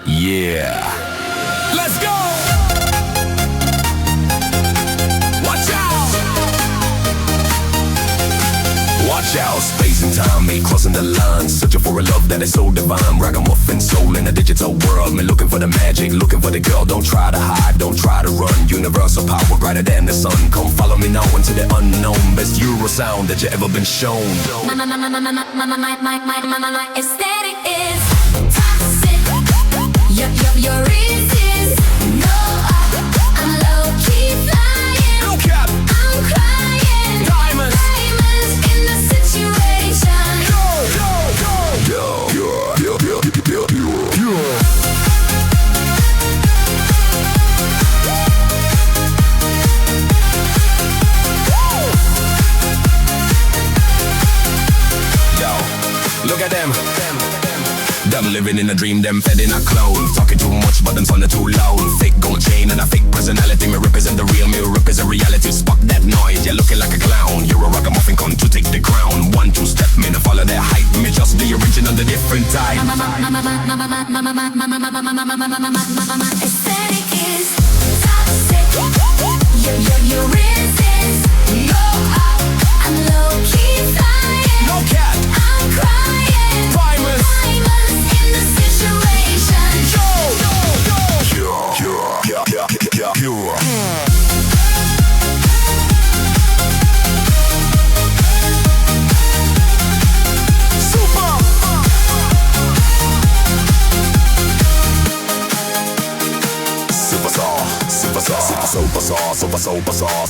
Yeah. Let's go! Watch out! Watch out, space and time, me crossing the line. Searching for a love that is so divine. Ragamuffin soul in a digital world. Me looking for the magic, looking for the girl. Don't try to hide, don't try to run. Universal power brighter than the sun. Come follow me now into the unknown. Best Euro sound that you ever been shown. My aesthetic is toxic. Your resist. No, I'm low-key flying. No cap. I'm crying. Diamonds. Diamonds in the situation. Look at them. Them living in a dream, them fed in a cloud. Talking too much, but them sounding too loud. Fake gold chain and a fake personality. Me represent the real, me represent reality. Spot that noise, you're looking like a clown. You're a ragamuffin, come to take the crown. 1, 2 step, me to follow their hype. Me just the original, the different type. Aesthetic is toxic. Your resist. No, I'm low-key flying. No cap. I'm crying. Diamonds. Diamonds in the situation. Pure. Super sauce,